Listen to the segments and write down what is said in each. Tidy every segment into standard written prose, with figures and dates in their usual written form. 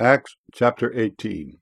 Acts chapter 18.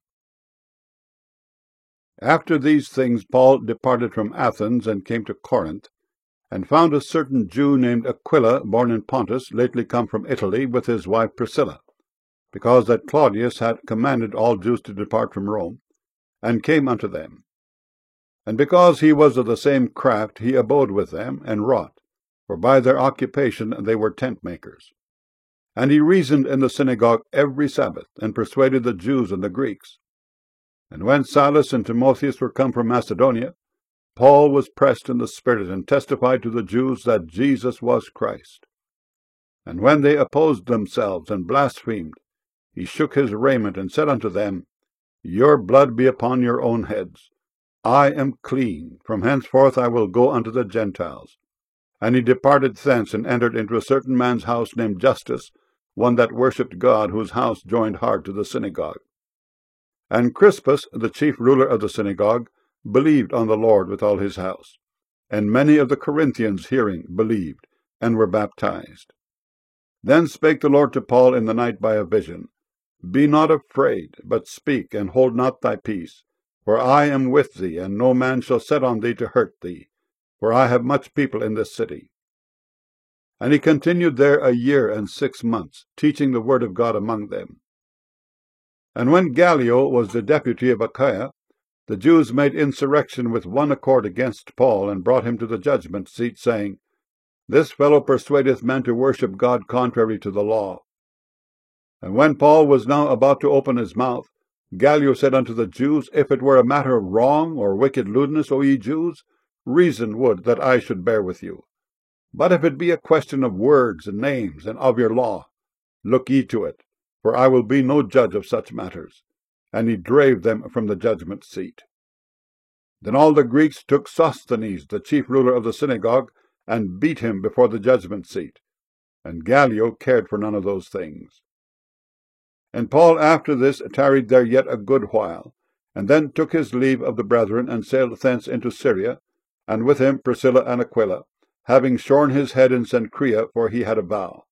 After these things Paul departed from Athens and came to Corinth, and found a certain Jew named Aquila, born in Pontus, lately come from Italy, with his wife Priscilla, because that Claudius had commanded all Jews to depart from Rome, and came unto them. And because he was of the same craft, he abode with them, and wrought, for by their occupation they were tent-makers. And he reasoned in the synagogue every Sabbath, and persuaded the Jews and the Greeks. And when Silas and Timotheus were come from Macedonia, Paul was pressed in the Spirit, and testified to the Jews that Jesus was Christ. And when they opposed themselves and blasphemed, he shook his raiment, and said unto them, Your blood be upon your own heads. I am clean. From henceforth I will go unto the Gentiles. And he departed thence, and entered into a certain man's house named Justus, one that worshipped God, whose house joined hard to the synagogue. And Crispus, the chief ruler of the synagogue, believed on the Lord with all his house. And many of the Corinthians, hearing, believed, and were baptized. Then spake the Lord to Paul in the night by a vision, Be not afraid, but speak, and hold not thy peace. For I am with thee, and no man shall set on thee to hurt thee, for I have much people in this city. And he continued there 1 year and 6 months, teaching the word of God among them. And when Gallio was the deputy of Achaia, the Jews made insurrection with one accord against Paul, and brought him to the judgment seat, saying, This fellow persuadeth men to worship God contrary to the law. And when Paul was now about to open his mouth, Gallio said unto the Jews, If it were a matter of wrong or wicked lewdness, O ye Jews, reason would that I should bear with you. But if it be a question of words and names, and of your law, look ye to it, for I will be no judge of such matters. And he drave them from the judgment seat. Then all the Greeks took Sosthenes, the chief ruler of the synagogue, and beat him before the judgment seat. And Gallio cared for none of those things. And Paul after this tarried there yet a good while, and then took his leave of the brethren, and sailed thence into Syria, and with him Priscilla and Aquila, having shorn his head in Cenchrea, for he had a vow.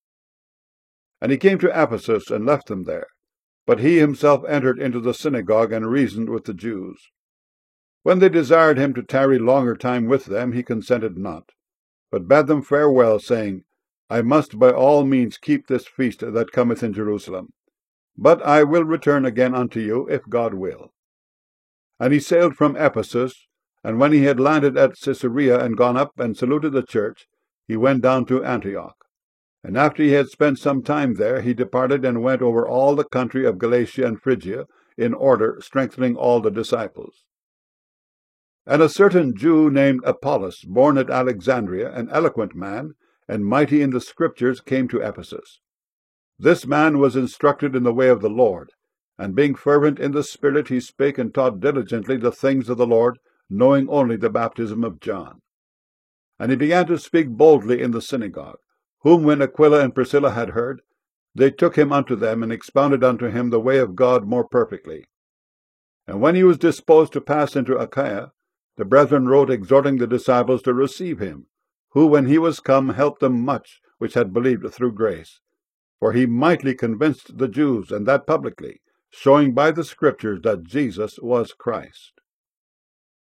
And he came to Ephesus, and left them there. But he himself entered into the synagogue, and reasoned with the Jews. When they desired him to tarry longer time with them, he consented not, but bade them farewell, saying, I must by all means keep this feast that cometh in Jerusalem. But I will return again unto you, if God will. And he sailed from Ephesus, and when he had landed at Caesarea, and gone up and saluted the church, he went down to Antioch. And after he had spent some time there, he departed, and went over all the country of Galatia and Phrygia, in order, strengthening all the disciples. And a certain Jew named Apollos, born at Alexandria, an eloquent man, and mighty in the Scriptures, came to Ephesus. This man was instructed in the way of the Lord, and being fervent in the Spirit, he spake and taught diligently the things of the Lord, knowing only the baptism of John. And he began to speak boldly in the synagogue, whom when Aquila and Priscilla had heard, they took him unto them, and expounded unto him the way of God more perfectly. And when he was disposed to pass into Achaia, the brethren wrote, exhorting the disciples to receive him, who, when he was come, helped them much which had believed through grace. For he mightily convinced the Jews, and that publicly, showing by the Scriptures that Jesus was Christ.